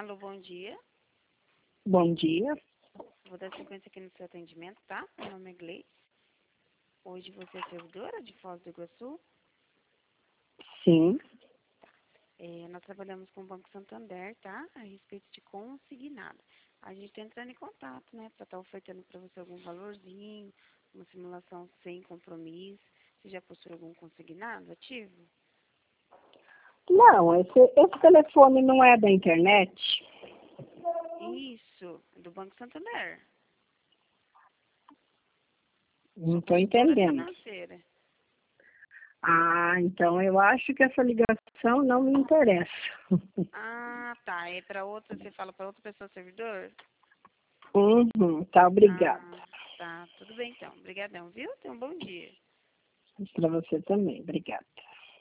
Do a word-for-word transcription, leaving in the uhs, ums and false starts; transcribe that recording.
Alô, bom dia. Bom dia. Vou dar sequência aqui no seu atendimento, tá? Meu nome é Gleice. Hoje você é servidora de Foz do Iguaçu? Sim. É, nós trabalhamos com o Banco Santander, tá? A respeito de consignado. A gente está entrando em contato, né? Para estar ofertando para você algum valorzinho, uma simulação sem compromisso. Você já possui algum consignado ativo? Não, esse, esse telefone não é da internet? Isso, do Banco Santander. Não Sou estou consultora entendendo. financeira. Ah, então eu acho que essa ligação não me interessa. Ah, tá. É para outra, você fala para outra pessoa servidor? Uhum, tá, obrigada. Ah, tá. Tudo bem então. Obrigadão, viu? Tenha um bom dia. Para você também, obrigada.